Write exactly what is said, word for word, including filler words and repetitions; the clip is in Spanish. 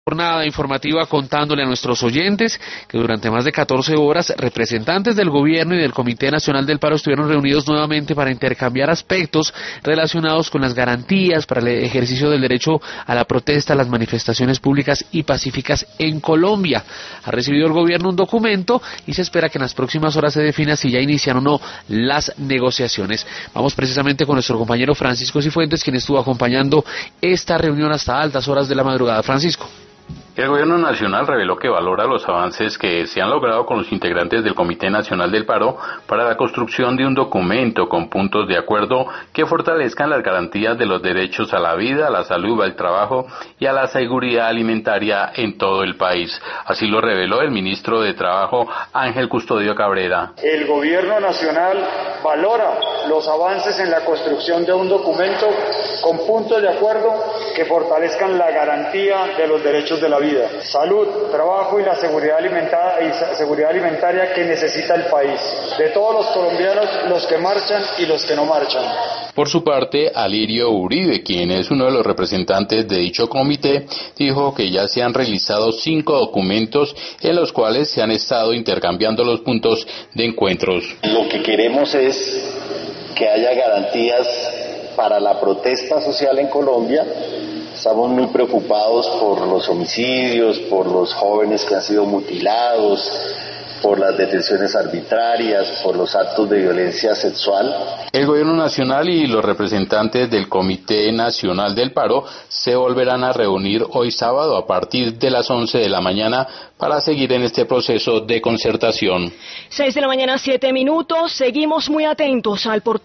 Jornada informativa contándole a nuestros oyentes que durante más de catorce horas representantes del gobierno y del Comité Nacional del Paro estuvieron reunidos nuevamente para intercambiar aspectos relacionados con las garantías para el ejercicio del derecho a la protesta, a las manifestaciones públicas y pacíficas en Colombia. Ha recibido el gobierno un documento y se espera que en las próximas horas se defina si ya inician o no las negociaciones. Vamos precisamente con nuestro compañero Francisco Cifuentes, quien estuvo acompañando esta reunión hasta altas horas de la madrugada. Francisco. El Gobierno Nacional reveló que valora los avances que se han logrado con los integrantes del Comité Nacional del Paro para la construcción de un documento con puntos de acuerdo que fortalezcan las garantías de los derechos a la vida, a la salud, al trabajo y a la seguridad alimentaria en todo el país. Así lo reveló el ministro de Trabajo, Ángel Custodio Cabrera. El Gobierno Nacional valora los avances en la construcción de un documento con puntos de acuerdo que fortalezcan la garantía de los derechos de la vida, salud, trabajo y la seguridad alimentaria, y seguridad alimentaria que necesita el país, de todos los colombianos, los que marchan y los que no marchan. Por su parte, Alirio Uribe, quien es uno de los representantes de dicho comité, dijo que ya se han realizado cinco documentos en los cuales se han estado intercambiando los puntos de encuentros. Lo que queremos es que haya garantías para la protesta social en Colombia. Estamos muy preocupados por los homicidios, por los jóvenes que han sido mutilados, por las detenciones arbitrarias, por los actos de violencia sexual. El Gobierno Nacional y los representantes del Comité Nacional del Paro se volverán a reunir hoy sábado a partir de las once de la mañana para seguir en este proceso de concertación. seis de la mañana, siete minutos. Seguimos muy atentos al portal.